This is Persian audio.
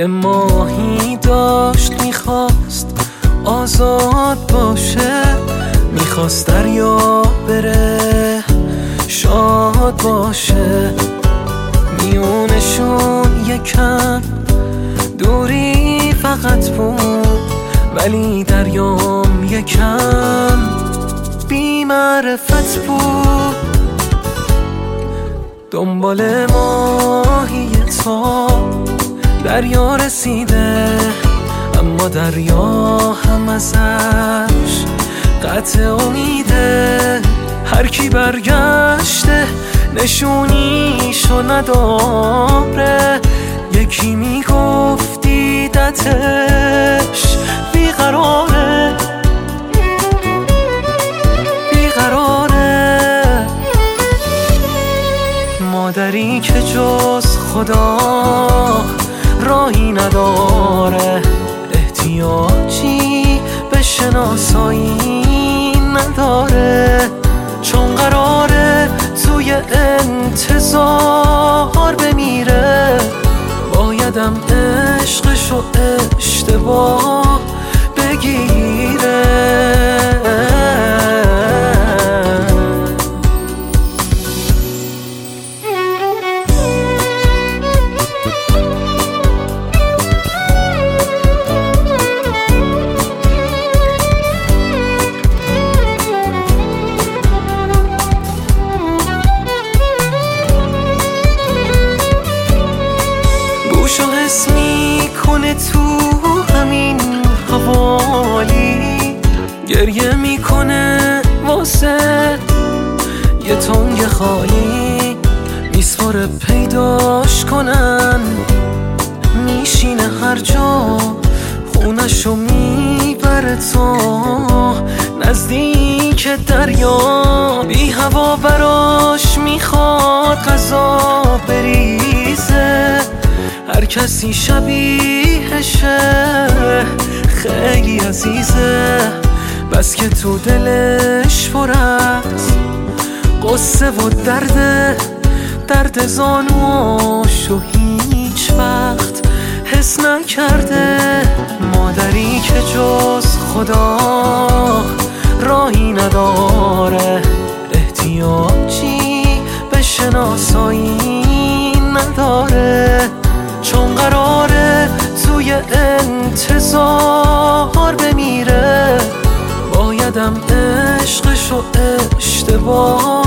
یه ماهی داشت میخواست آزاد باشه، میخواست دریا بره شاد باشه. میونشون یکم دوری فقط بود، ولی دریام یکم بی معرفت بود. دنبال ماهی تا دریا رسیده، اما دریا هم ازش قطع امیده. هر کی برگشته نشونیشو نداره، یکی میگفت دیدتش بیقراره بیقراره. مادری که جز خدا راهی نداره، احتیاجی به شناسایی نداره. چون قراره توی انتظار بمیره، بایدم عشقشو اشتباه بگیره. گوشو حس میکنه تو همین حوالی، گریه میکنه واسه یه تنگ خالی. میسپره پیداش کنن، میشینه هر جا، خونشو میبره تا نزدیک دریا. بی هوا براش میخواد غذا بریزه، هر کسی شبیهشه خیلی عزیزه. بس که تو دلش پر از قصه و درد زانواشو هیچ وقت حس نکرده. مادری که جز خدا راهی نداره، احتیاجی به شناسایی نداره. چون قراره توی انتظار بمیره، بایدم عشقشو اشتباه